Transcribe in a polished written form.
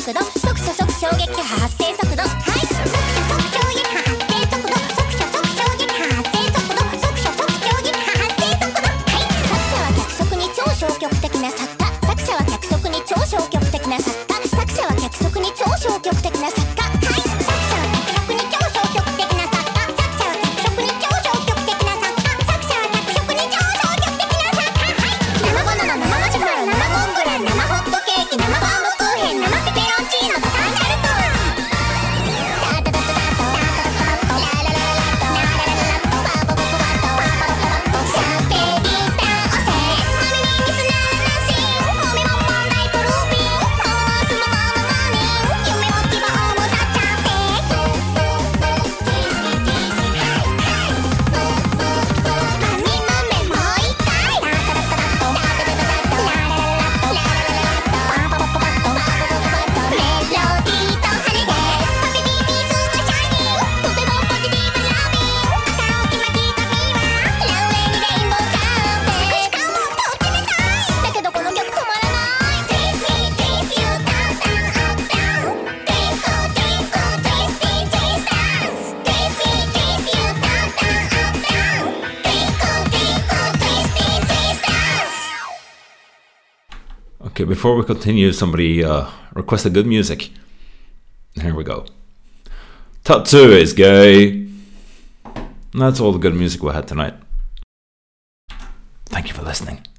速度、速射速衝撃波発生速度、はい、速射速衝撃波発生速度、速射速衝撃波発生速度、速射速衝撃波発生速度、はい、作者は脚色に超消極的な作家、作者は脚色に超消極的な作家、作者は脚色に超消極的な作家、はい、作者は脚色に超消極的な作家、作者は脚色に超消極的な作家、作者は脚色に超消極的な作家、はい、生バナナ、生マシュマロ、生モンブラン、生ホットケーキ、生バームクーヘン、生ペペロンチーノ、タタンタルト、 Okay, before we continue, somebody requested good music. Here we go. Tatsu is gay. And that's all the good music we had tonight. Thank you for listening.